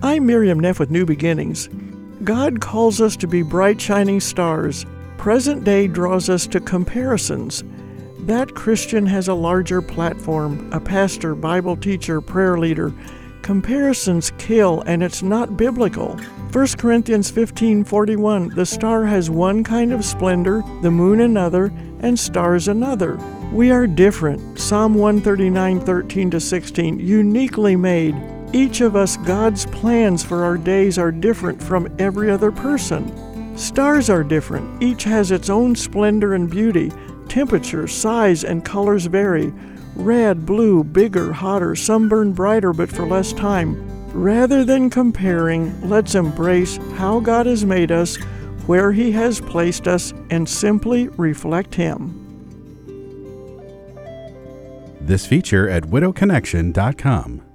I'm Miriam Neff with New Beginnings. God calls us to be bright shining stars. Present day draws us to comparisons. That Christian has a larger platform, a pastor, Bible teacher, prayer leader. Comparisons kill, and it's not biblical. 1 Corinthians 15:41, the star has one kind of splendor, the moon another, and stars another. We are different. Psalm 139:13-16, uniquely made. Each of us, God's plans for our days are different from every other person. Stars are different. Each has its own splendor and beauty. Temperature, size, and colors vary. Red, blue, bigger, hotter, some burn brighter but for less time. Rather than comparing, let's embrace how God has made us, where He has placed us, and simply reflect Him. This feature at widowconnection.com.